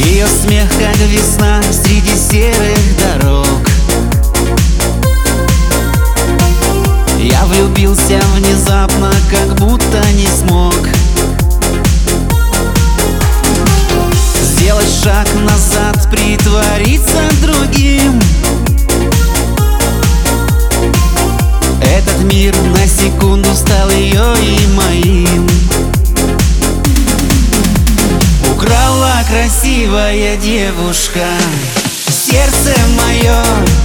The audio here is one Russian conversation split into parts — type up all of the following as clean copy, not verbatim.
Ее смех, как весна среди серых дорог. Я влюбился внезапно, как будто не смог сделать шаг назад, притвориться другим. Этот мир на секунду стал ее и моим. Украла красивая девушка сердце мое,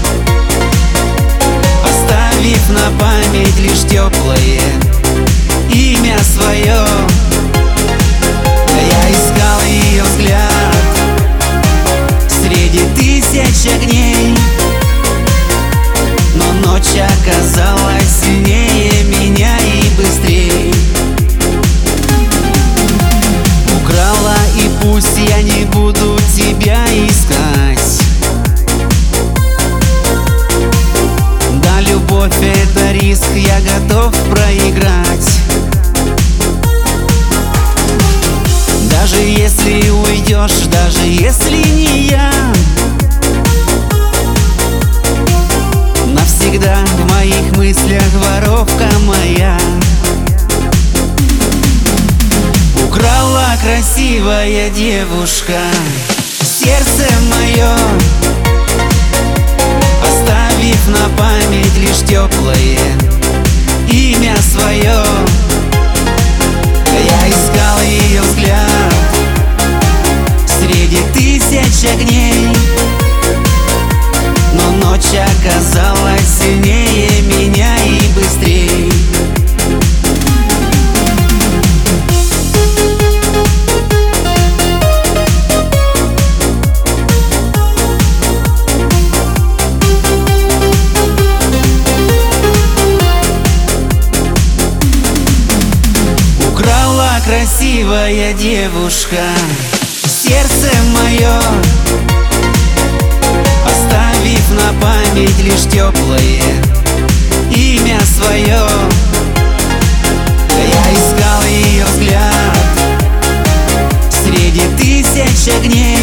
оставив на память лишь теплое имя свое. Я искал ее взгляд среди тысяч огней, но ночь оказалась сильнее меня и быстрей. Украла, и пусть я не буду тебя искать. Да, любовь — это риск, я готов проиграть. Даже если уйдешь, даже если не я, навсегда в моих мыслях воровка моя. Украла красивая девушка сердце мое, оставив на память лишь теплое имя свое. Я искал ее взгляд среди тысяч огней, но ночь оказалась сильнее меня и быстрей. Украла красивая девушка сердце мое, оставив на память лишь теплое имя свое. Я искал ее взгляд среди тысяч огней,